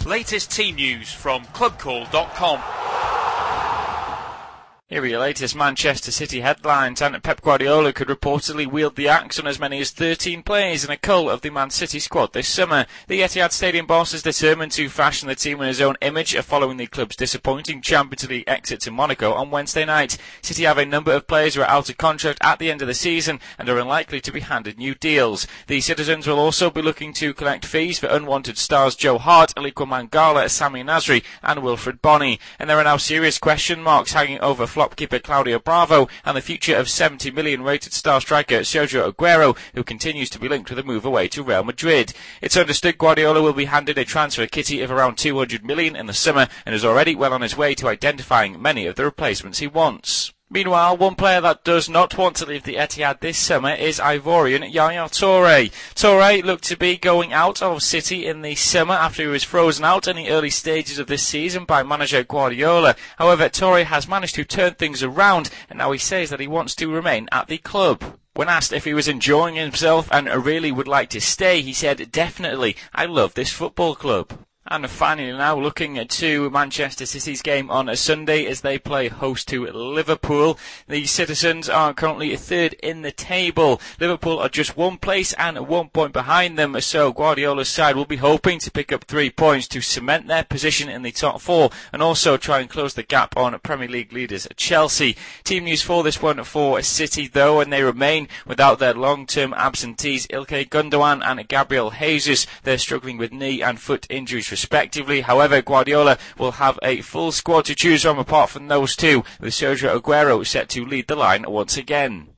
Latest team news from clubcall.com. Here are your latest Manchester City headlines, and Pep Guardiola could reportedly wield the axe on as many as 13 players in a cull of the Man City squad this summer. The Etihad Stadium boss is determined to fashion the team in his own image following the club's disappointing Champions League exit to Monaco on Wednesday night. City have a number of players who are out of contract at the end of the season and are unlikely to be handed new deals. The citizens will also be looking to collect fees for unwanted stars Joe Hart, Aliko Mangala, Sami Nasri and Wilfred Bonney. And there are now serious question marks hanging over flop keeper Claudio Bravo and the future of 70 million rated star striker Sergio Aguero, who continues to be linked with a move away to Real Madrid. It's understood Guardiola will be handed a transfer kitty of around 200 million in the summer and is already well on his way to identifying many of the replacements he wants. Meanwhile, one player that does not want to leave the Etihad this summer is Ivorian Yaya Toure. Toure looked to be going out of City in the summer after he was frozen out in the early stages of this season by manager Guardiola. However, Toure has managed to turn things around and now he says that he wants to remain at the club. When asked if he was enjoying himself and really would like to stay, he said, "Definitely, I love this football club." And finally now looking to Manchester City's game on a Sunday as they play host to Liverpool. The citizens are currently third in the table. Liverpool are just one place and 1 point behind them, so Guardiola's side will be hoping to pick up 3 points to cement their position in the top four and also try and close the gap on Premier League leaders Chelsea. Team news for this one for City though, and they remain without their long-term absentees Ilkay Gundogan and Gabriel Jesus. They're struggling with knee and foot injuries respectively. However, Guardiola will have a full squad to choose from apart from those two, with Sergio Aguero set to lead the line once again.